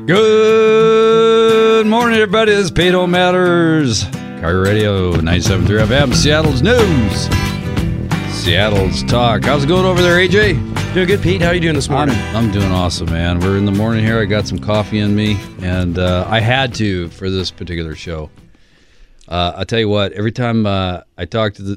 Good morning, everybody. This is Pete Matters. Car Radio 97.3 FM, Seattle's news. Seattle's talk. How's it going over there, AJ? Doing good, Pete. How are you doing this morning? I'm doing awesome, man. We're in the morning here. I got some coffee in me, and I had to for this particular show. I'll tell you what, every time I talk to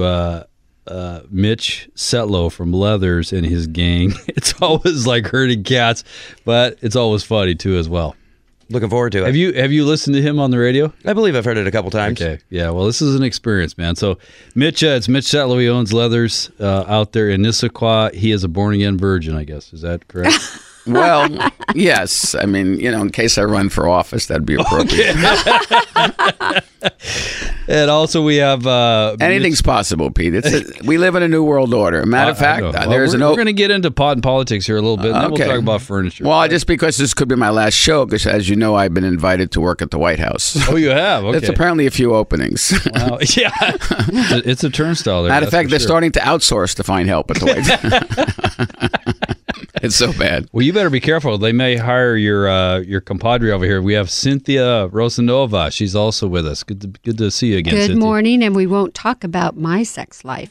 Mitch Setlow from Leathers and his gang, it's always like herding cats, but it's always funny, too, as well. Looking forward to it. Have you listened to him on the radio? I believe I've heard it a couple times. Okay, yeah. Well, this is an experience, man. So, Mitch, it's Mitch Setlow. He owns Leathers out there in Issaquah. He is a born-again virgin, I guess. Is that correct? Well, yes. I mean, in case I run for office, that'd be appropriate. Okay. And also we have... anything's possible, Pete. We live in a new world order. Matter of fact, we're going to get into pot and politics here a little bit, and then we'll talk about furniture. Well, just because this could be my last show, because as you know, I've been invited to work at the White House. Oh, you have? Okay. There's apparently a few openings. Wow. Yeah. It's a turnstile there. Matter of fact, they're starting to outsource to find help at the White House. It's so bad. Well, you better be careful. They may hire your compadre over here. We have Cynthia Rosanova. She's also with us. Good to see you again, Good Cynthia. morning, and we won't talk about my sex life.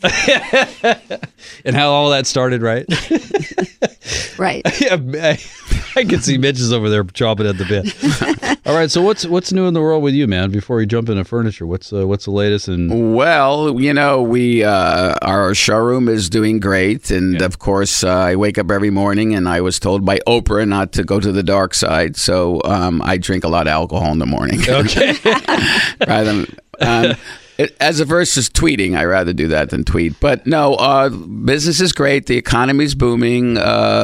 And how all that started, right? Right. Yeah, I can see Mitch is over there chomping at the bit. All right, so what's new in the world with you, man? Before we jump into furniture, what's the latest? Well, we our showroom is doing great, and of course, I wake up every morning, and I was told by Oprah not to go to the dark side, so I drink a lot of alcohol in the morning. Okay. Rather than, as a versus tweeting, I rather do that than tweet. But no, business is great. The economy's booming.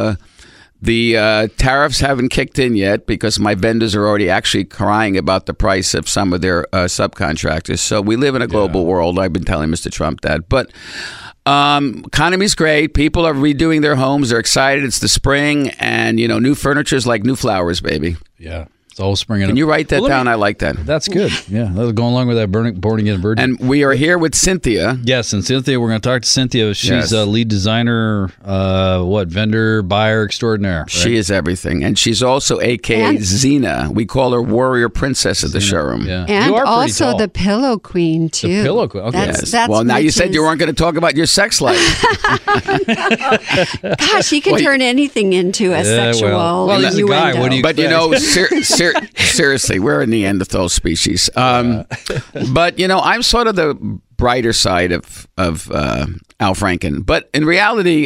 The tariffs haven't kicked in yet because my vendors are already actually crying about the price of some of their subcontractors. So we live in a global world. I've been telling Mr. Trump that. But economy's great. People are redoing their homes. They're excited. It's the spring. And, new furniture is like new flowers, baby. Yeah. It's all springing up. Can you write that down? I like that. That's good. Yeah. That's going along with that born again virgin. And we are here with Cynthia. Yes. And Cynthia, we're going to talk to Cynthia. She's a lead designer, vendor, buyer extraordinaire. Right? She is everything. And she's also AKA Xena. We call her warrior princess at the showroom. Yeah. And also the pillow queen, too. The pillow queen. Okay. That's well, now you said you weren't going to talk about your sex life. Gosh, he can turn anything into a sexual well, he's a guy. What do you expect? But, seriously, we're a Neanderthal species. But, I'm sort of the brighter side of Al Franken. But in reality,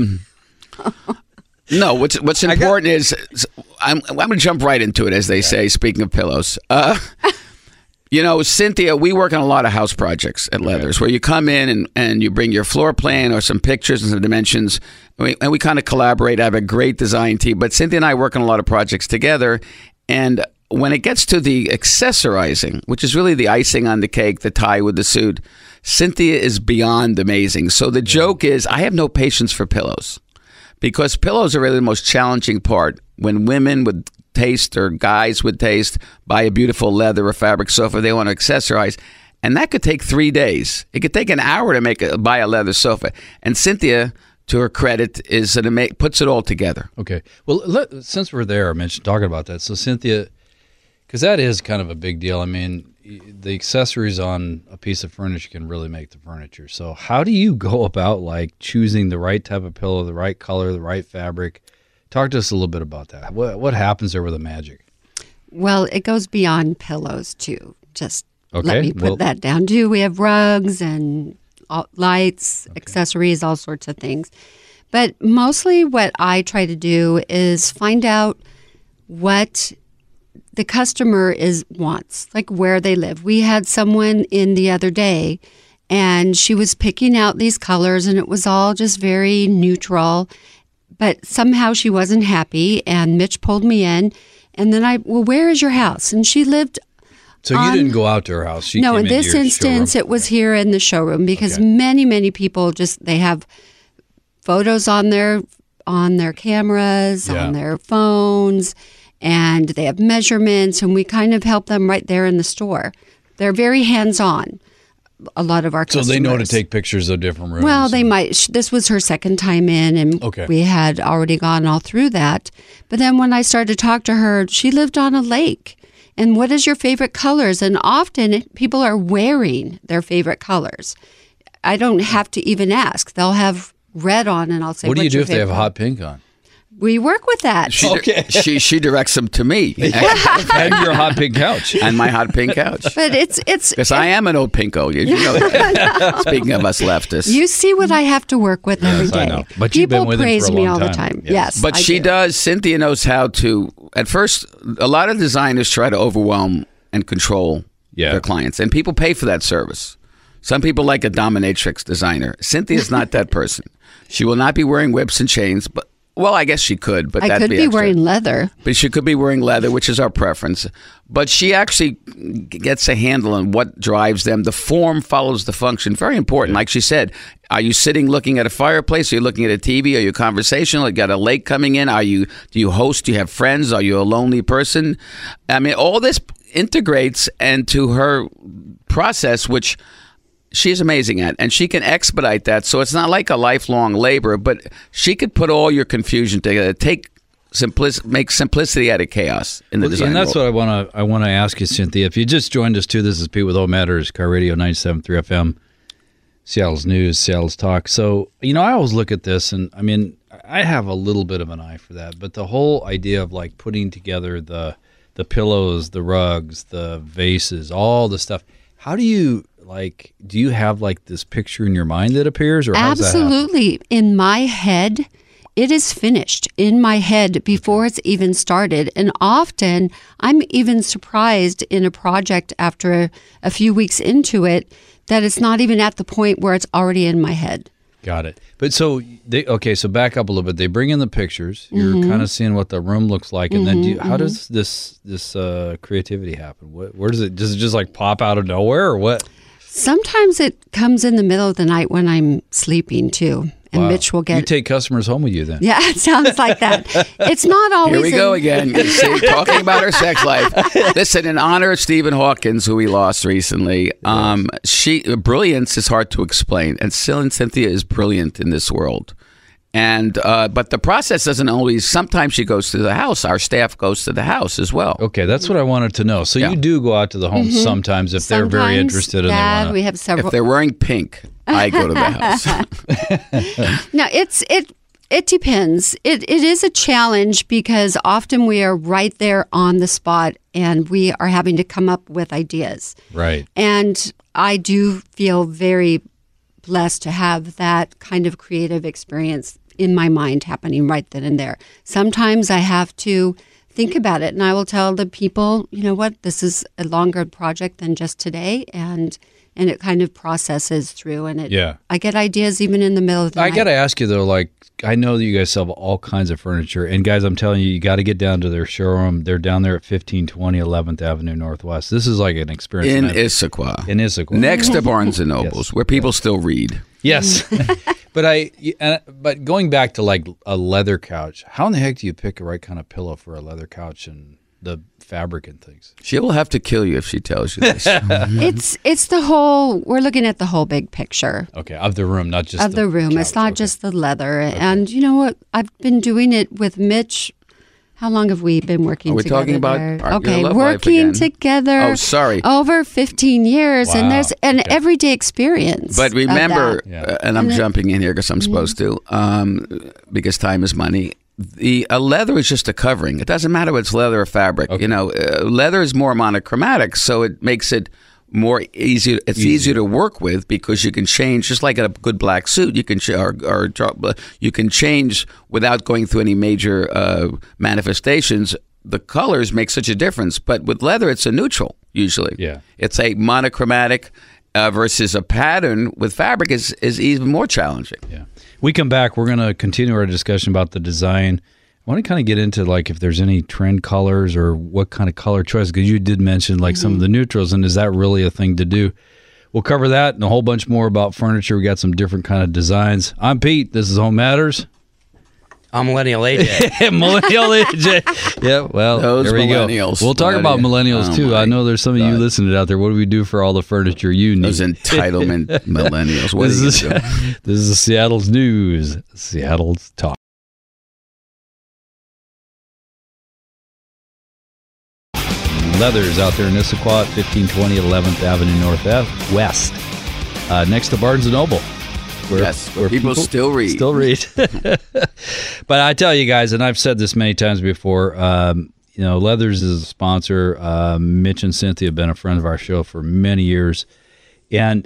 no, what's important is I'm going to jump right into it, as they say, speaking of pillows. Cynthia, we work on a lot of house projects at Leathers where you come in and you bring your floor plan or some pictures and some dimensions, and we kind of collaborate. I have a great design team. But Cynthia and I work on a lot of projects together. And when it gets to the accessorizing, which is really the icing on the cake, the tie with the suit, Cynthia is beyond amazing. So the joke is I have no patience for pillows because pillows are really the most challenging part. When women with taste or guys with taste buy a beautiful leather or fabric sofa, they want to accessorize. And that could take 3 days. It could take an hour to buy a leather sofa. And Cynthia, to her credit, puts it all together. Okay. Well, since we're there, I mentioned talking about that. So Cynthia, because that is kind of a big deal. I mean, the accessories on a piece of furniture can really make the furniture. So how do you go about choosing the right type of pillow, the right color, the right fabric? Talk to us a little bit about that. What happens there with the magic? Well, it goes beyond pillows too. Just let me put that down too. We have rugs and lights, accessories, all sorts of things. But mostly what I try to do is find out what the customer wants, like where they live. We had someone in the other day, and she was picking out these colors, and it was all just very neutral. But somehow she wasn't happy, and Mitch pulled me in, and then where is your house? And she lived... So you didn't go out to her house? No, in this instance, it was here in the showroom because many, many people they have photos on their cameras, on their phones, and they have measurements, and we kind of help them right there in the store. They're very hands-on. a lot of our customers. So they know to take pictures of different rooms. Well, they might. This was her second time in, and we had already gone all through that. But then when I started to talk to her, she lived on a lake. And what is your favorite colors? And often people are wearing their favorite colors. I don't have to even ask. They'll have red on, and I'll say, what do you do if they have color? hot pink on? We work with that. She directs them to me. And your hot pink couch. And my hot pink couch. But it's because I am an old pinko. You know that. Speaking of us leftists. You see what I have to work with every day. I know. But people you've been with praise him for a me long all time. the time. Yes. But she does. Cynthia knows how to. At first, a lot of designers try to overwhelm and control their clients, and people pay for that service. Some people like a dominatrix designer. Cynthia's not that person. She will not be wearing whips and chains, but well, I guess she could, but I that'd could be extra. wearing leather. But she could be wearing leather, which is our preference. But she actually gets a handle on what drives them. The form follows the function. Very important. Like she said, are you sitting looking at a fireplace? Are you looking at a TV? Are you conversational? You got a lake coming in? Do you host? Do you have friends? Are you a lonely person? I mean, all this integrates into her process, which she's amazing at, and she can expedite that. So it's not like a lifelong labor, but she could put all your confusion together, make simplicity out of chaos in the design And that's world. what I want to ask you, Cynthia. If you just joined us too, this is Pete with All Matters, Car Radio 97.3 FM, Seattle's News, Seattle's Talk. So, I always look at this, and I mean, I have a little bit of an eye for that, but the whole idea of like putting together the pillows, the rugs, the vases, all the stuff, how do you have like this picture in your mind that appears, or how does that happen? Absolutely. In my head, it is finished in my head before it's even started. And often I'm even surprised in a project after a few weeks into it that it's not even at the point where it's already in my head. Got it. But so back up a little bit. They bring in the pictures. You're kind of seeing what the room looks like, and then how does this creativity happen? Where does it just like pop out of nowhere, or what? Sometimes it comes in the middle of the night when I'm sleeping too. And Mitch will get... You take customers home with you then? Yeah, it sounds like that. It's not always... Here we go again. See, talking about her sex life. Listen, in honor of Stephen Hawkins, who we lost recently, brilliance is hard to explain. And Cynthia is brilliant in this world. And but the process doesn't always... Sometimes she goes to the house. Our staff goes to the house as well. Okay, that's what I waned to know. So you do go out to the home sometimes if they're very interested and they want to... We have several... If they're wearing pink, I go to the house. Now, it depends. It is a challenge because often we are right there on the spot and we are having to come up with ideas. Right. And I do feel very blessed to have that kind of creative experience in my mind happening right then and there. Sometimes I have to think about it and I will tell the people, you know what, this is a longer project than just today, and it kind of processes through, and I get ideas even in the middle of the night. I got to ask you though, like, I know that you guys sell all kinds of furniture, and guys, I'm telling you got to get down to their showroom. They're down there at 1520 11th Avenue Northwest. This is like an experience. In Issaquah. Next to Barnes & Nobles, where people still read. Yes. But going back to like a leather couch, how in the heck do you pick the right kind of pillow for a leather couch and the fabric and things? She will have to kill you if she tells you this. It's the whole, we're looking at the whole big picture. Okay, of the room, not just of the room. couch. It's not just the leather. Okay. And you know what? I've been doing it with Mitch. How long have we been working together? Are we talking about your love working life again? together. Oh, sorry. Over 15 years. Wow. And there's an everyday experience. But remember, of and I'm jumping in here because I'm supposed to, because time is money. The leather is just a covering. It doesn't matter whether it's leather or fabric. Okay. Leather is more monochromatic, so it makes it more easy. It's easier to work with because you can change, just like a good black suit. You can you can change without going through any major manifestations. The colors make such a difference, but with leather, it's a neutral usually. Yeah, it's a monochromatic versus a pattern with fabric is even more challenging. Yeah. We come back, we're going to continue our discussion about the design. I want to kind of get into like if there's any trend colors or what kind of color choice, because you did mention like some of the neutrals, and is that really a thing to do? We'll cover that and a whole bunch more about furniture. We got some different kind of designs. I'm Pete. This is Home Matters. I'm millennial AJ. Millennial AJ. Yeah, well, Those there we go. millennials. We'll talk about millennials too. I know there's some of you listening out there. What do we do for all the furniture you need? Those entitlement millennials. What This are you doing? is the Seattle's news. Seattle's talk. Leathers out there in Issaquah, 1520 11th Avenue Northwest, next to Barnes & Noble. Where people still read. Still read. But I tell you guys, and I've said this many times before, Leathers is a sponsor. Mitch and Cynthia have been a friend of our show for many years. And,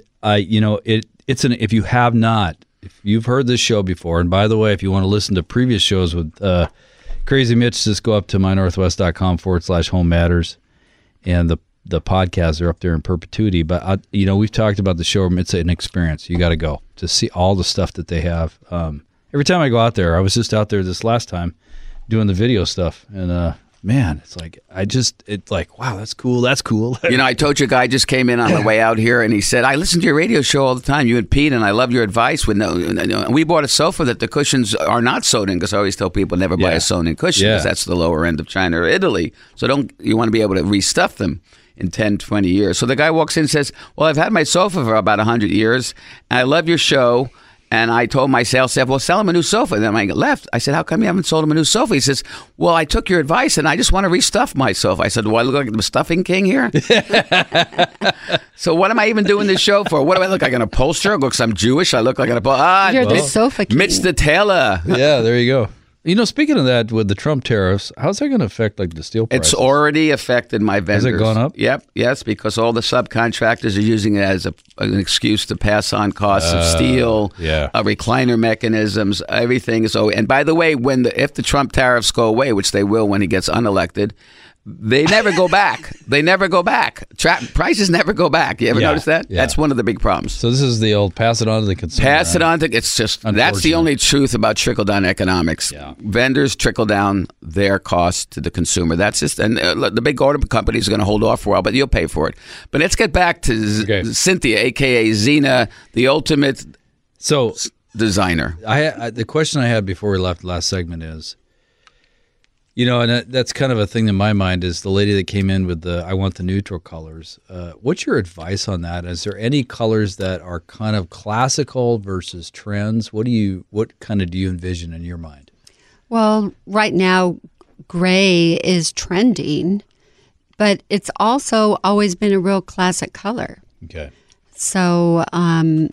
if you have not, if you've heard this show before, and by the way, if you want to listen to previous shows with Crazy Mitch, just go up to mynorthwest.com/home matters. And the podcasts are up there in perpetuity. But, we've talked about the show. It's an experience. You got to go to see all the stuff that they have. Every time I go out there, I was just out there this last time doing the video stuff. And, man, it's like, wow, that's cool. That's cool. I told you a guy just came in on the way out here, and he said, I listen to your radio show all the time, you and Pete, and I love your advice. We bought a sofa that the cushions are not sewed in, because I always tell people never buy a sewn-in cushion, because that's the lower end of China or Italy. So you want to be able to restuff them in 10, 20 years. So the guy walks in and says, well, I've had my sofa for about 100 years, and I love your show. And I told my sales staff, well, sell him a new sofa. And then I left. I said, how come you haven't sold him a new sofa? He says, well, I took your advice, and I just want to restuff my sofa. I said, do I look like the stuffing king here? So what am I even doing this show for? What do I look like, an upholsterer? Looks I'm Jewish. I look like an upholsterer. You're the sofa king. Mitch the tailor. Yeah, there you go. Speaking of that, with the Trump tariffs, how's that going to affect the steel prices? It's already affected my vendors. Has it gone up? Yep. Yes, because all the subcontractors are using it as an excuse to pass on costs of steel, recliner mechanisms, everything. So, and by the way, if the Trump tariffs go away, which they will when he gets unelected, they never go back. They never go back. Prices never go back. You ever notice that? Yeah. That's one of the big problems. So this is the old pass it on to the consumer. Pass it on to, it's just, that's the only truth about trickle-down economics. Yeah. Vendors trickle down their costs to the consumer. That's just, and the big auto companies are going to hold off for a while, but you'll pay for it. But let's get back to Cynthia, a.k.a. Zena, the ultimate designer. The question I had before we left the last segment is, and that's kind of a thing in my mind is the lady that came in with I want the neutral colors. What's your advice on that? Is there any colors that are kind of classical versus trends? What kind of do you envision in your mind? Well, right now, gray is trending, but it's also always been a real classic color. Okay. So, and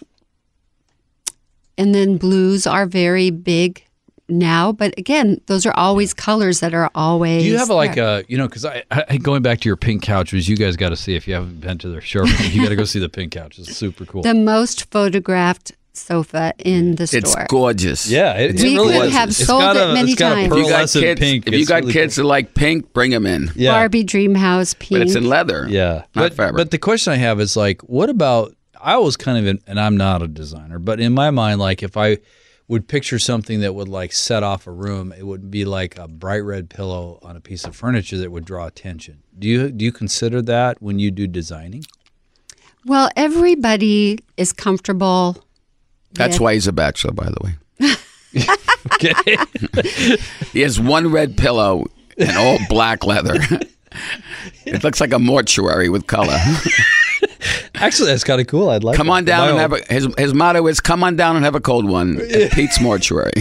then blues are very big now, but again, those are always colors that are always. Do you have because I going back to your pink couch, which you guys got to see if you haven't been to their showroom. You got to go see the pink couch. It's super cool. The most photographed sofa in the store. It's gorgeous. Yeah, we really could have sold it many times. If you got kids that like pink, bring them in. Yeah. Barbie Dreamhouse pink. But it's in leather. Yeah, not fabric. But the question I have is what about? I was kind of and I'm not a designer, but in my mind, if I would picture something that would set off a room, it would be like a bright red pillow on a piece of furniture that would draw attention. Do you consider that when you do designing? Well, everybody is comfortable. That's why he's a bachelor, by the way. Okay. He has one red pillow and all black leather. It looks like a mortuary with color. Actually, that's kind of cool. I'd like. Come on down and have his motto is "Come on down and have a cold one." At Pete's Mortuary.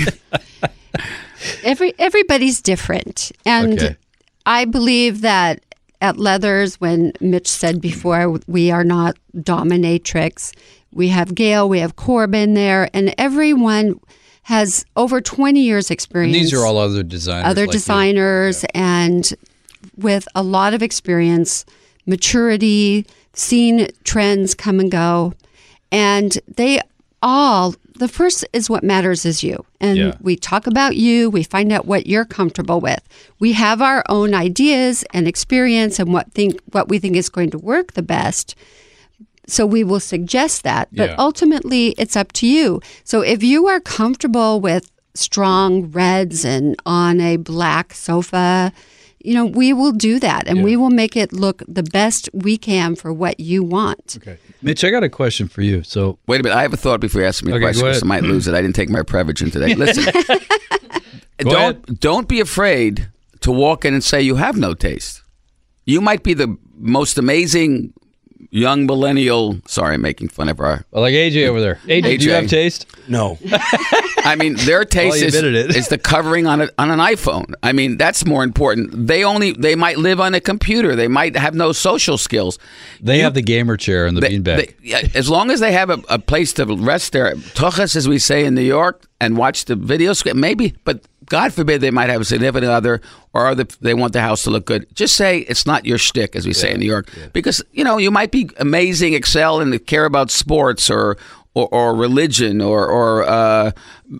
Everybody's different, and I believe that at Leathers, when Mitch said before, we are not dominatrix. We have Gail, we have Corbin there, and everyone has over 20 years experience. And these are all other designers. And with a lot of experience, maturity, seen trends come and go. And the first is what matters is you. And we talk about you, we find out what you're comfortable with. We have our own ideas and experience and what we think is going to work the best. So we will suggest that, but ultimately it's up to you. So if you are comfortable with strong reds and on a black sofa, we will do that, and we will make it look the best we can for what you want. Okay. Mitch, I got a question for you. So wait a minute. I have a thought before you ask me a question, because I might lose it. I didn't take my Prevagen today. Listen, don't be afraid to walk in and say you have no taste. You might be the most amazing young millennial. Sorry, I'm making fun of our. Like AJ over there. AJ, do you have taste? No. I mean, their taste is the covering on an iPhone. I mean, that's more important. They might live on a computer. They might have no social skills. They have the gamer chair and the beanbag. As long as they have a place to rest their tochas, as we say in New York, and watch the video script, maybe. But God forbid they might have a significant other, or they want the house to look good. Just say it's not your shtick, as we say in New York, because you might be amazing, excel, and care about sports or religion or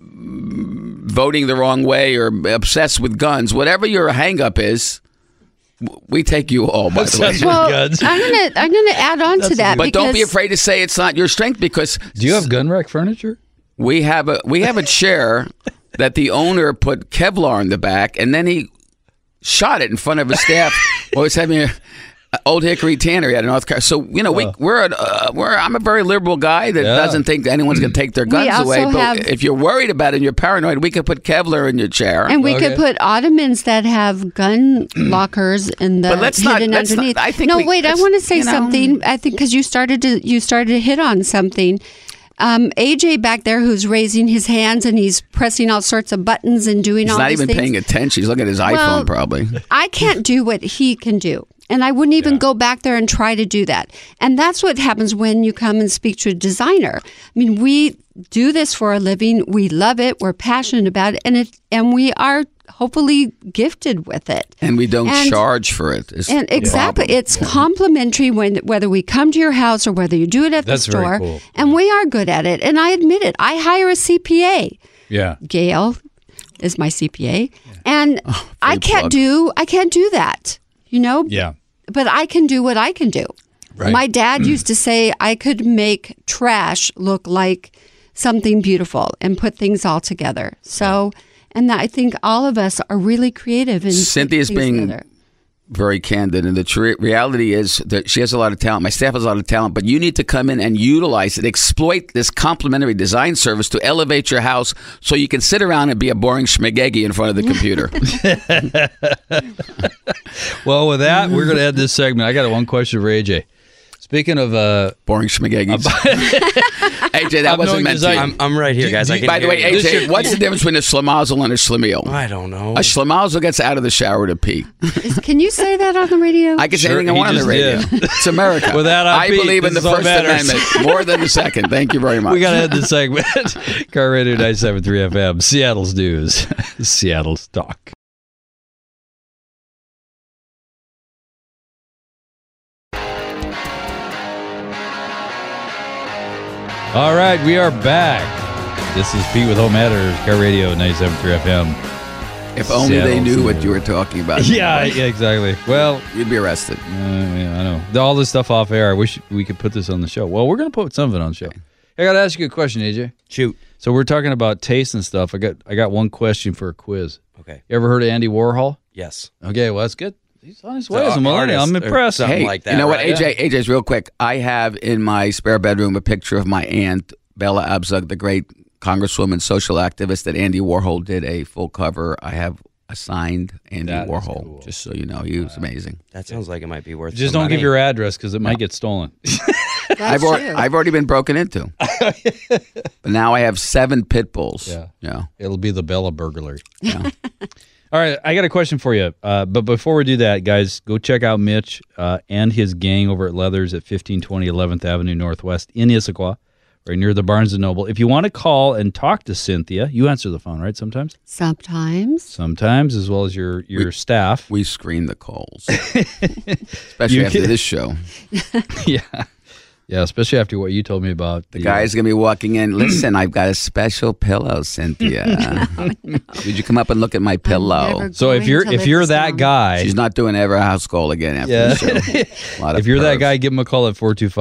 voting the wrong way or obsessed with guns. Whatever your hang-up is, we take you all, by the way. Well, I'm gonna add on to that. But don't be afraid to say it's not your strength, because do you have gun rack furniture? We have a chair that the owner put Kevlar in the back, and then he shot it in front of his staff. Always having an Old Hickory Tannery out of North Carolina. So I'm a very liberal guy that doesn't think anyone's going to take their guns away. But if you're worried about it and you're paranoid, we could put Kevlar in your chair, and we could put ottomans that have gun lockers in the hidden underneath. I want to say something. I think because you started to hit on something. AJ back there, who's raising his hands and he's pressing all sorts of buttons and doing all these things. He's not even paying attention. He's looking at his iPhone, probably. I can't do what he can do. And I wouldn't even go back there and try to do that. And that's what happens when you come and speak to a designer. I mean, we do this for a living. We love it. We're passionate about it. And we are hopefully gifted with it. And we don't charge for it. Exactly. It's complimentary whether we come to your house or whether you do it at the store. Very cool. And we are good at it. And I admit it. I hire a CPA. Yeah. Gail is my CPA. And I can't do that. Yeah. But I can do what I can do. Right. My dad used to say I could make trash look like something beautiful and put things all together. So, and I think all of us are really creative in Cynthia's being together. Very candid, and the reality is that she has a lot of talent. My staff has a lot of talent, but you need to come in and utilize it, exploit this complimentary design service to elevate your house so you can sit around and be a boring schmagegi in front of the computer. Well, with that, we're going to end this segment. I got one question for AJ. Speaking of boring schmagegis. AJ, that wasn't meant to. I'm right here, guys. By the way, AJ, what's the difference between a schlemazel and a schlemiel? I don't know. A schlemazel gets out of the shower to pee. Can you say that on the radio? I can say anything I want on the radio. It's America. I believe in the First Amendment more than the Second. Thank you very much. We got to end the segment. Car Radio 97.3 FM, Seattle's News, Seattle's Talk. All right, we are back. This is Pete with Home Matters, Car Radio 97.3 FM. If only they knew what you were talking about. Yeah, exactly. Well, you'd be arrested. Yeah, I know. All this stuff off air. I wish we could put this on the show. Well, we're going to put some of it on the show. Okay. I got to ask you a question, AJ. Shoot. So we're talking about taste and stuff. I got one question for a quiz. Okay. You ever heard of Andy Warhol? Yes. Okay, well, that's good. He's on his way as a millennial. I'm impressed. Hey, like that, you know what, right? AJ's real quick. I have in my spare bedroom a picture of my aunt, Bella Abzug, the great congresswoman, social activist that Andy Warhol did a full cover. I have a signed Andy Warhol, cool. Just so you know. He was amazing. That sounds like it might be worth Just don't give your address because it might get stolen. I've already been broken into. But now I have 7 pit bulls. Yeah. It'll be the Bella burglary. Yeah. All right, I got a question for you. But before we do that, guys, go check out Mitch and his gang over at Leathers at 1520 11th Avenue Northwest in Issaquah, right near the Barnes & Noble. If you want to call and talk to Cynthia, you answer the phone, right, sometimes? Sometimes, as well as your staff. We screen the calls, especially after this show. Yeah, especially after what you told me about. The guy's going to be walking in. Listen, I've got a special pillow, Cynthia. No. Would you come up and look at my pillow? So if you're that guy. She's not doing ever a house call again after the show. If you're that guy, give him a call at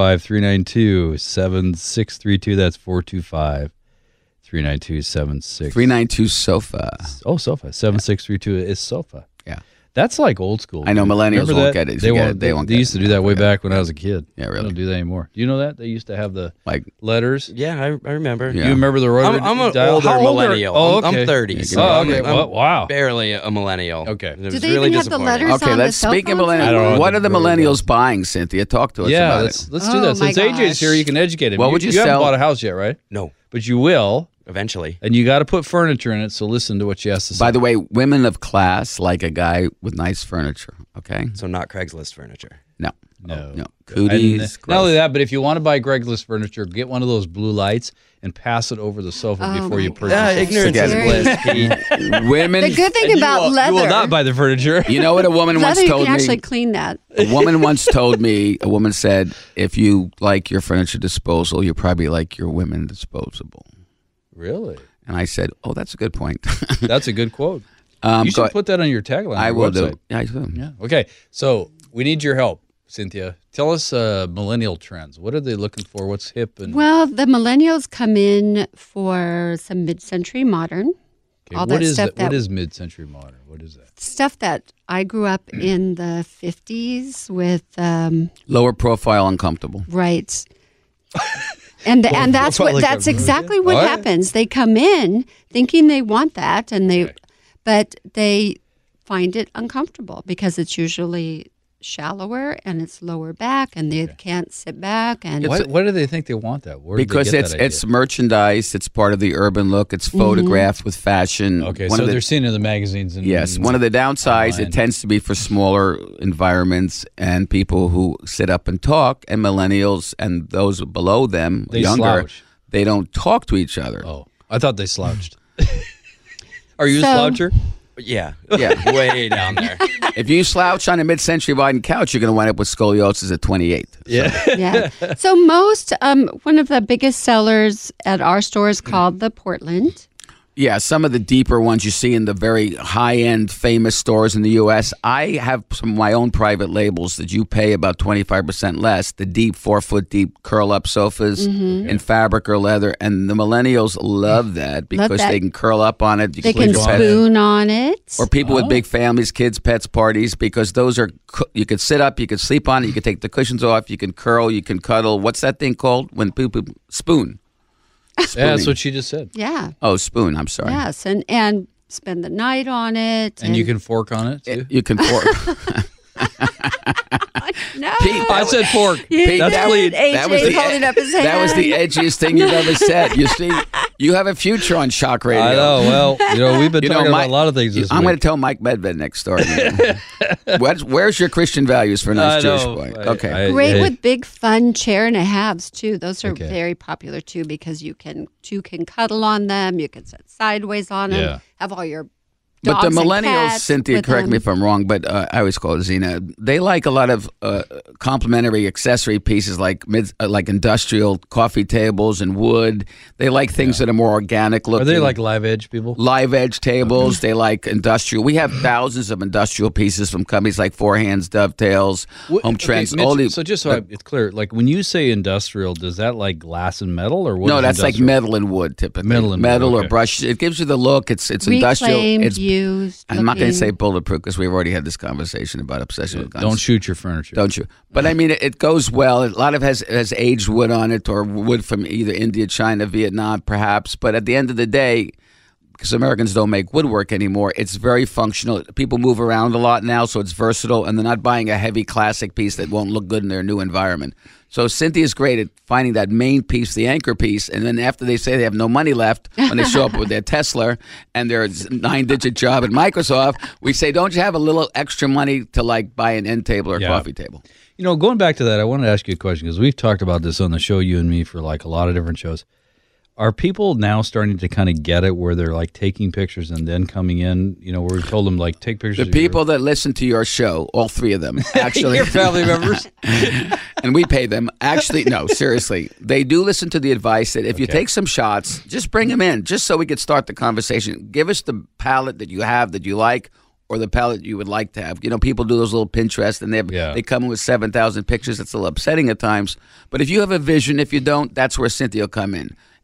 425-392-7632. That's 425-392-7632. 392 SOFA. Oh, SOFA. 7632 is SOFA. Yeah. That's like old school. I know dude. millennials Remember won't that? get it. They won't. They used to do that way back when I was a kid. Yeah, They really. don't do that anymore. Do you know that? They used to have the Like letters. Yeah, I remember. Yeah. You remember the rotary I'm an dial? older How old are- millennial. Oh, okay. I'm 30. So Oh, I'm- okay. I'm Wow. barely a millennial. Okay. It was Do they really even have the disappointing. letters okay, on the let's cell speak of phones? I don't know millennials. What are the really millennials buying, Cynthia? Talk to us Yeah, about let's it. do Oh, that. Since my AJ's here, gosh. you can educate him. What would you haven't sell? bought a house yet, right? No, But you will, eventually. and you got to put furniture in it. So listen to what she has to say. By the way, women of class like a guy with nice furniture. Okay, So not Craigslist furniture. no, No. no, And cooties. not only that, but if you want to buy Craigslist furniture, get one of those blue lights and pass it over the sofa Oh before you my purchase gosh. it. ignorance Forget is it. bliss, Pete. Women. The good thing about leather, You will not buy the furniture. You know what a woman once leather, you told can me? actually clean that. A woman once told me, a woman said, if you like your furniture disposal, you probably like your women disposable. Really? And I said, oh, that's a good point. That's a good quote. Um, You go- should put that on your tagline. I on your will website. do. Yeah, I will. Yeah. Okay. So we need your help, Cynthia. Tell us millennial trends. What are they looking for? What's hip? And Well, the millennials come in for some mid-century modern, okay, all what that is stuff What is mid-century modern? What is that? stuff that I grew up in the 50s with Lower profile, uncomfortable. right. And that's profile like that's a- exactly what What? happens. They come in thinking they want that but they find it uncomfortable because it's usually shallower and it's lower back and they can't sit back and Why do they think they want that? Where did they Because get it's that idea? it's merchandise. It's part of the urban look. It's photographed with fashion. Okay, One so of the- they're seen in the magazines. And Yes, one of the downsides, online. it tends to be for smaller environments and people who sit up and talk, and millennials and those below them, They younger, slouch. they don't talk to each other. Oh, I thought they slouched. Are you a So- sloucher? Yeah. Yeah. Way down there. If you slouch on a mid-century Biden couch, you're going to wind up with scoliosis at 28. Yeah. yeah. So most one of the biggest sellers at our store is called the Portland. Yeah, some of the deeper ones you see in the very high-end famous stores in the U.S. I have some of my own private labels that you pay about 25% less, the deep 4-foot deep curl-up sofas in fabric or leather, and the millennials love that because that. they can curl up on it. You They put can your pet- spoon on it. Or people with big families, kids, pets, parties, because those are, you could sit up, you could sleep on it, you could take the cushions off, you can curl, you can cuddle. What's that thing called when people spoon? Yeah, that's what she just said. Yeah. Oh, spoon, I'm sorry. Yes, and spend the night on it. And you can fork on it too. You can fork. no. Pete, I said fork. You That's did. clean. AJ's holding up his hand. That was the edgiest thing you've ever said. You see, you have a future on shock radio. I know. Well, we've been You know, talking about Mike- a lot of things this I'm going to week. tell Mike Medved next door. Where's your Christian values for a nice I Jewish know. boy? I- Okay. Great Hey. with big fun chair and a halves too. Those are Okay. very popular too because you can cuddle on them. You can sit sideways on them. Yeah. Have all your But the dogs and millennials, cats Cynthia, with correct me them. if I'm wrong, but I always call it Zena. They like a lot of complementary accessory pieces like like industrial coffee tables and wood. They like things that are more organic looking. Are they like live edge people? live edge tables? They like industrial. We have thousands of industrial pieces from companies like Four Hands, Dovetails, Home Trends. Mitch, all the- so just so it's clear, like when you say industrial, does that like glass and metal or what? no, is that's like industrial? metal and wood typically. Metal and wood, metal or okay. brush. It gives you the look. It's industrial. Reclaimed, It's used. I'm not going to say looking. bulletproof because we've already had this conversation about obsession with guns. Don't shoot your furniture. Don't you? But I mean, it goes well. A lot of it has aged wood on it, or wood from either India, China, Vietnam, perhaps. But at the end of the day, because Americans don't make woodwork anymore, it's very functional. People move around a lot now, so it's versatile, and they're not buying a heavy classic piece that won't look good in their new environment. So Cynthia's great at finding that main piece, the anchor piece, and then after they say they have no money left, when they show up with their Tesla and their 9-digit job at Microsoft, we say, don't you have a little extra money to like buy an end table or Yeah. coffee table? You know, going back to that, I wanted to ask you a question because we've talked about this on the show, you and me, for like a lot of different shows. Are people now starting to kind of get it where they're like taking pictures and then coming in, you know, where we told them like take pictures The of your- people that listen to your show, all three of them, actually, your family members? and we pay them. Actually, no, seriously, they do listen to the advice that if you Okay. take some shots, just bring them in, just so we could start the conversation. Give us the palette that you have that you like, or the palette you would like to have. You know, people do those little Pinterest, and they come in with 7,000 pictures. It's a little upsetting at times. But if you have a vision, if you don't, that's where Cynthia will come in.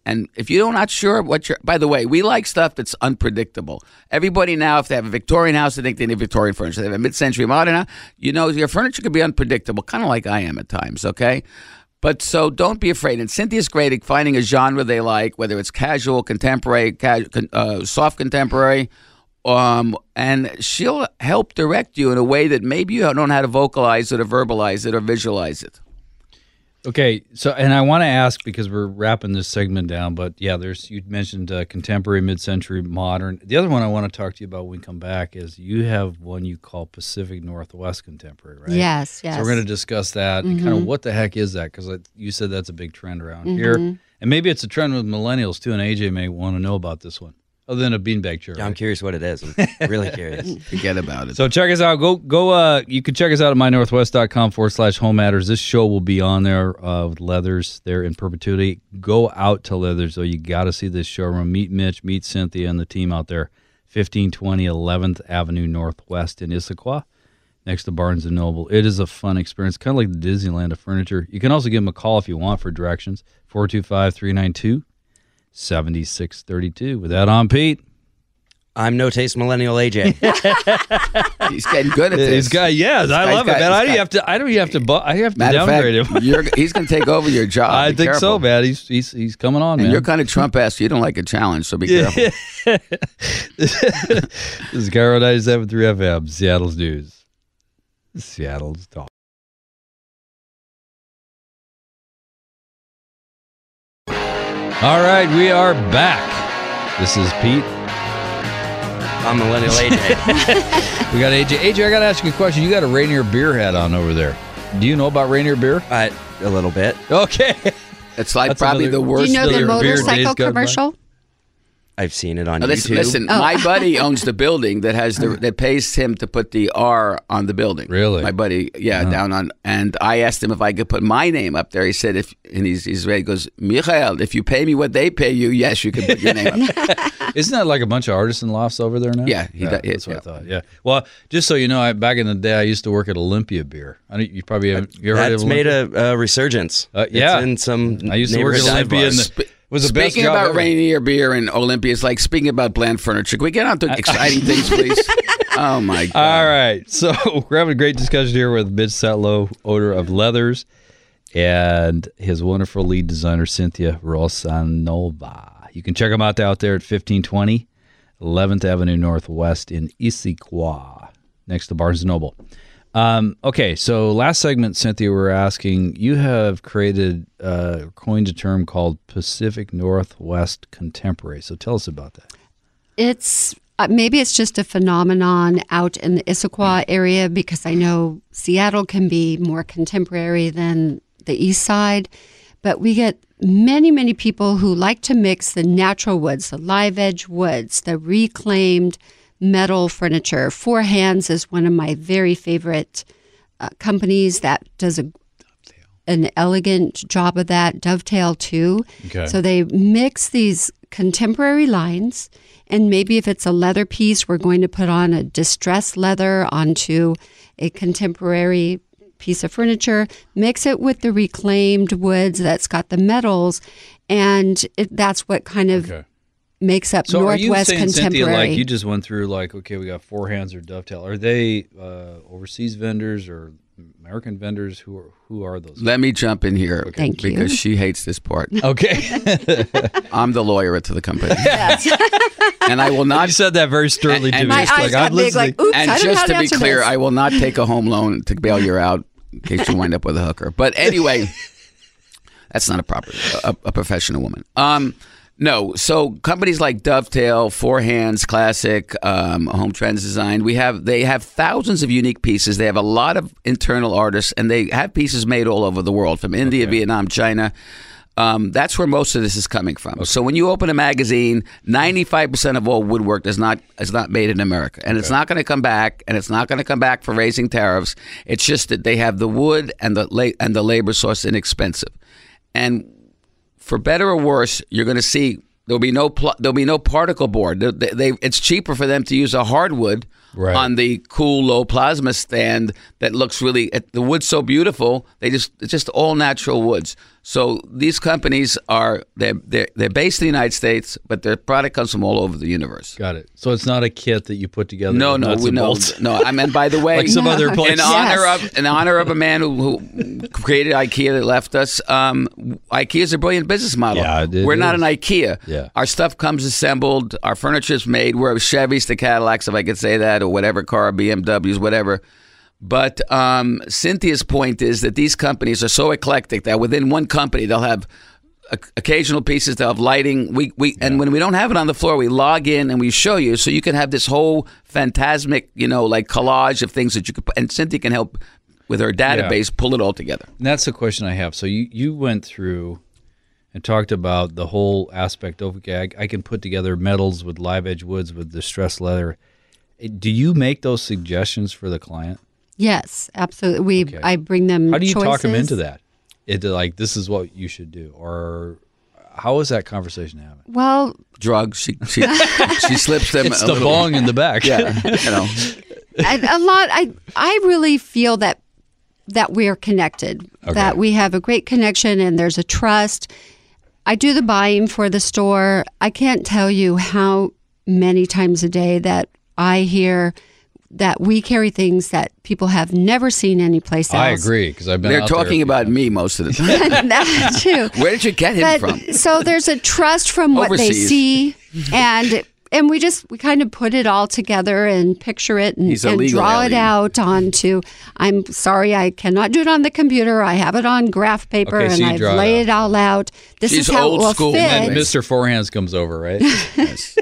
And if you're not sure what you're, by the way, we like stuff that's unpredictable. Everybody now, if they have a Victorian house, they think they need Victorian furniture. If they have a mid-century modern house, your furniture can be unpredictable, kind of like I am at times, okay? But so don't be afraid. And Cynthia's great at finding a genre they like, whether it's casual, contemporary, soft contemporary, and she'll help direct you in a way that maybe you don't know how to vocalize it or verbalize it or visualize it. Okay, so and I want to ask because we're wrapping this segment down, but yeah, you mentioned contemporary, mid-century, modern. The other one I want to talk to you about when we come back is you have one you call Pacific Northwest contemporary, right? Yes. So we're going to discuss that and kind of what the heck is that, because you said that's a big trend around here, and maybe it's a trend with millennials too. And AJ may want to know about this one. Other than a beanbag chair. Yeah, I'm curious what it is. I'm really curious. Forget about it. So check us out. Go. You can check us out at mynorthwest.com/home matters. This show will be on there with Leathers there in perpetuity. Go out to Leathers, though. You got to see this showroom. Meet Mitch, meet Cynthia and the team out there. 1520 11th Avenue Northwest in Issaquah, next to Barnes & Noble. It is a fun experience, kind of like the Disneyland of furniture. You can also give them a call if you want for directions, 425-392-7632. With that on, Pete. I'm no taste millennial AJ. He's getting good at this. I love it, man. I have to downgrade him. He's going to take over your job. I Be think careful. so, man. He's coming on, And man. you're kind of Trump-esque. You don't like a challenge, so be careful. This is Cairo 97.3 FM, Seattle's News. Seattle's Talk. All right, we are back. This is Pete. I'm millennial AJ. We got AJ. AJ, I got to ask you a question. You got a Rainier beer hat on over there. Do you know about Rainier beer? A little bit. Okay. It's like That's probably another- the worst. Do you know the beer days motorcycle gone by. commercial? I've seen it on Listen, YouTube. listen. My buddy owns the building that has that pays him to put the R on the building. Really? My buddy, down on. And I asked him if I could put my name up there. He said, he's ready. He goes, Michael, if you pay me what they pay you, yes, you can put your name up. Isn't that like a bunch of artisan lofts over there now? Yeah, that's what I thought. Yeah. Well, just so you know, back in the day, I used to work at Olympia Beer. You probably haven't. You ever heard of That's Olympia? made a resurgence. Yeah. It's in some I used to work at neighborhood dive Olympia. bars. Was the best Speaking job about ever. Rainier beer and Olympia, it's like speaking about Bland furniture. Can we get on to exciting things, please? Oh, my God. All right. So we're having a great discussion here with Mitch Setlow, owner of Leathers, and his wonderful lead designer, Cynthia Rosanova. You can check them out there at 1520 11th Avenue Northwest in Issaquah, next to Barnes & Noble. Okay, so last segment, Cynthia, we're asking, you have coined a term called Pacific Northwest Contemporary. So tell us about that. It's maybe it's just a phenomenon out in the Issaquah area, because I know Seattle can be more contemporary than the east side, but we get many, many people who like to mix the natural woods, the live edge woods, the reclaimed metal furniture. Four Hands is one of my very favorite companies that does an elegant job of that. Dovetail too. Okay. So they mix these contemporary lines, and maybe if it's a leather piece, we're going to put on a distressed leather onto a contemporary piece of furniture, mix it with the reclaimed woods that's got the metals, and that's what kind of makes up So Northwest are you saying, Contemporary. Cynthia, like you just went through, like, okay, we got Four Hands or Dovetail. Are they overseas vendors or American vendors? Who are those? Let me jump in here Thank you. because she hates this part. Okay. I'm the lawyer to the company. And I will You not. said that very sternly to and me. My It's eyes like, got I'm big, listening. like, oops, And I don't know just how to be answer clear, this. I will not take a home loan to bail you out in case you wind up with a hooker. But anyway, that's not a professional woman. No, so companies like Dovetail, Four Hands Classic, Home Trends Design, they have thousands of unique pieces. They have a lot of internal artists, and they have pieces made all over the world, from India, Vietnam, China. That's where most of this is coming from. So when you open a magazine, 95% of all woodwork is not made in America, and it's not going to come back, and it's not going to come back for raising tariffs. It's just that they have the wood and the labor source inexpensive, and for better or worse, you're going to see there'll be no particle board. It's cheaper for them to use a hardwood on the cool low plasma stand that looks really. The wood's so beautiful. It's just all natural woods. So these companies they're based in the United States, but their product comes from all over the universe. Got it. So it's not a kit that you put together. No. I mean, by the way, like some other places. In honor of a man who created IKEA that left us, IKEA is a brilliant business model. Yeah, we're not an IKEA. Yeah. Our stuff comes assembled. Our furniture is made. We're Chevys to Cadillacs, if I could say that, or whatever car, BMWs, whatever. But Cynthia's point is that these companies are so eclectic that within one company they'll have occasional pieces, they'll have lighting. And when we don't have it on the floor, we log in and we show you, so you can have this whole phantasmic, like collage of things that you could. And Cynthia can help with her database pull it all together. And that's the question I have. So you went through and talked about the whole aspect of, okay, I can put together metals with live edge woods with distressed leather. Do you make those suggestions for the client? Yes, absolutely. I bring them. How do you choices. talk them into that? Like, this is what you should do, or how is that conversation happening? Well, drugs. She slips them. It's the bong in the back. Yeah, a lot. I really feel that we're connected. Okay. That we have a great connection, and there's a trust. I do the buying for the store. I can't tell you how many times a day that I hear that we carry things that people have never seen anyplace else. I agree, because I've been They're out talking there about me most of the time. That's true. Where did you get him from? So there's a trust from what they see, and we kind of put it all together and picture it and draw it out onto. I'm sorry, I cannot do it on the computer. I have it on graph paper, Okay, so and you I've laid it all out. This She's is how old it will school, fit. And Mr. Forehands comes over, right? Yes.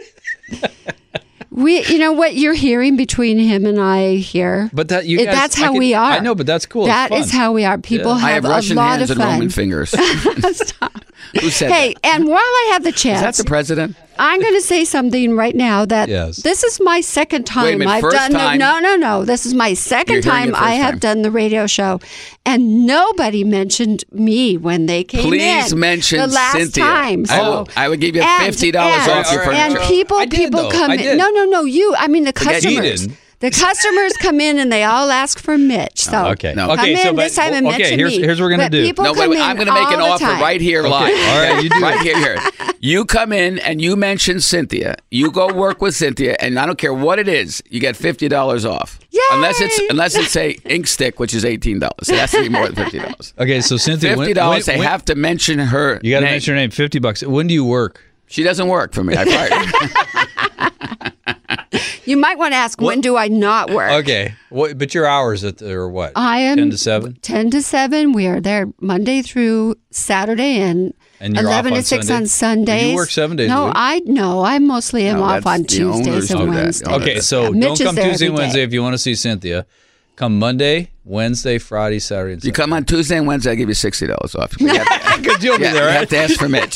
What you're hearing between him and I here. But that's how we are. I know, but that's cool. That is how we are. People I have have Russian a lot hands of and fun. Roman fingers. Who said Hey, that? and while I have the chance, Is that the president? I'm going to say something right now that Yes. this is my second time Wait a minute, I've first done time? No. This is my second You're hearing time it first I have time. done the radio show, and nobody mentioned me when they came in. Please mention the last Cynthia. time. So, I would give you and- $50 and- off your And furniture. people I did, though. come I in. did. No. You. I mean the Forget you customers. didn't. The customers come in and they all ask for Mitch. So Okay. No. come Okay, so in this time and mention here's me. what we're gonna But do. people No, come wait, in I'm going to make an all the offer time. right here live. All right, you do right it. here. You come in and you mention Cynthia. You go work with Cynthia, and I don't care what it is, you get $50 off. Yay! Unless it's a ink stick, which is $18. It has to be more than $50. Okay, so Cynthia, $50. They have to mention her. You got to name. mention her name. $50. When do you work? She doesn't work for me. I fired her. You might want to ask, when do I not work? Okay, but your hours are what? I am 10 to 7. 10 to 7. We are there Monday through Saturday and And you're 11 off to on 6 Sunday? on Sundays. You work 7 days a No, week? I mostly am No, off that's on the Tuesdays owners and do that. Wednesdays. Okay, so Mitch don't is come there Tuesday and every Wednesday day. if you want to see Cynthia. Come Monday, Wednesday, Friday, Saturday, and You Sunday. come on Tuesday and Wednesday, I give you $60 off. You have, Because you'll be there, you right? have to ask for Mitch.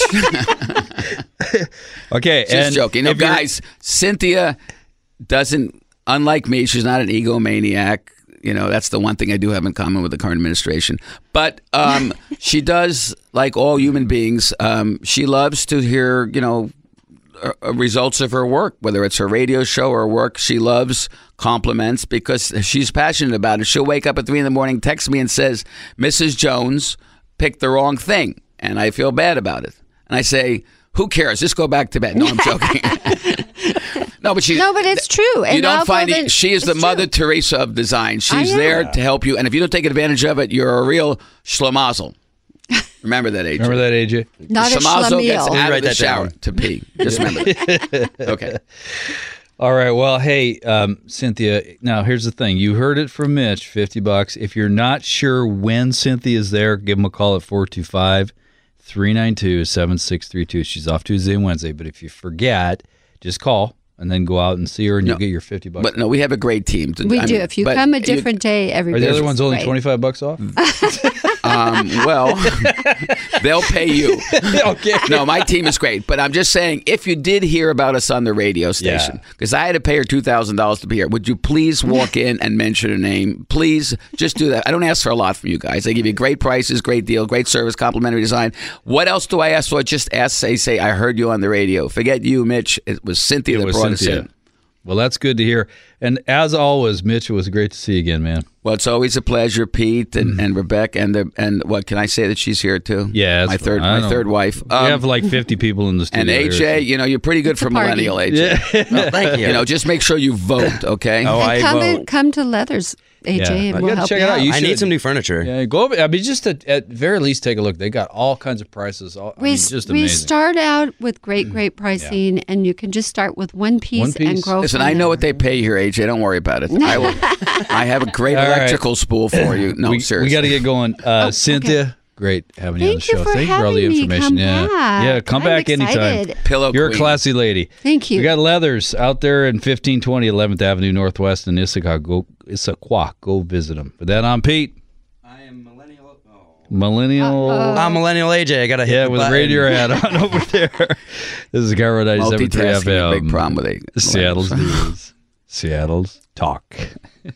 Okay, Just and joking. No, if you're- guys, Cynthia doesn't, unlike me, she's not an egomaniac. That's the one thing I do have in common with the current administration. But she does, like all human beings, she loves to hear, results of her work, whether it's her radio show or work. She loves compliments because she's passionate about it. She'll wake up at 3 a.m, text me and says, Mrs. Jones picked the wrong thing, and I feel bad about it. And I say, who cares? Just go back to bed. No, I'm joking. No, but it's true. You don't find it. She is the Mother Teresa of design. She's there to help you, and if you don't take advantage of it, you're a real schlomazel. Remember that, AJ. Remember that, AJ? Not a Schlomazel gets schlemiel. out Write of the that shower down. to pee. Just remember that. Okay. All right. Well, hey, Cynthia. Now, here's the thing. You heard it from Mitch. $50. If you're not sure when Cynthia's there, give him a call at 425-392-7632. She's off Tuesday and Wednesday. But if you forget, just call and then go out and see her, and you'll get your $50. But no, we have a great team. We do. If you come a different day, Are everybody's the other ones only great. $25 off? Well, they'll pay you. Okay. No, my team is great. But I'm just saying, if you did hear about us on the radio station, because I had to pay her $2,000 to be here, would you please walk in and mention her name? Please just do that. I don't ask for a lot from you guys. I give you great prices, great deal, great service, complimentary design. What else do I ask for? Just say, I heard you on the radio. Forget you, Mitch. It was Cynthia that brought us in. Well, that's good to hear. And as always, Mitch, it was great to see you again, man. Well, it's always a pleasure, Pete and Rebecca, and what can I say that she's here too? Yeah, my third wife. We have like 50 people in the studio. And AJ, you're pretty good for millennial, AJ. Yeah. Well, thank you. Just make sure you vote, okay? Oh, I vote. Come to Leathers, AJ, and we'll help check you it out. out. I need some new furniture. Yeah, go over. I mean, just at very least, take a look. They got all kinds of prices. Just we amazing. start out with great pricing, and you can just start with one piece and grow. Listen, from I know there. what they pay here, AJ. Don't worry about it. I have a great electrical spool for you. No, seriously. We got to get going. Cynthia, great having you on the Thank you show. for Thank you for all the having me. information. Come back. Yeah, come I'm back anytime. excited. Pillow You're Queen. a classy lady. Thank you. We got Leathers out there in 1520 11th Avenue Northwest in Issaquah. Go visit them. With that, I'm Pete. I am millennial. Millennial. I'm millennial AJ. I got to hit the with button. radio hat on over there. This is Garrow 97.3 Multitasking, FM. a big problem with it. Seattle's News. Seattle's Talk.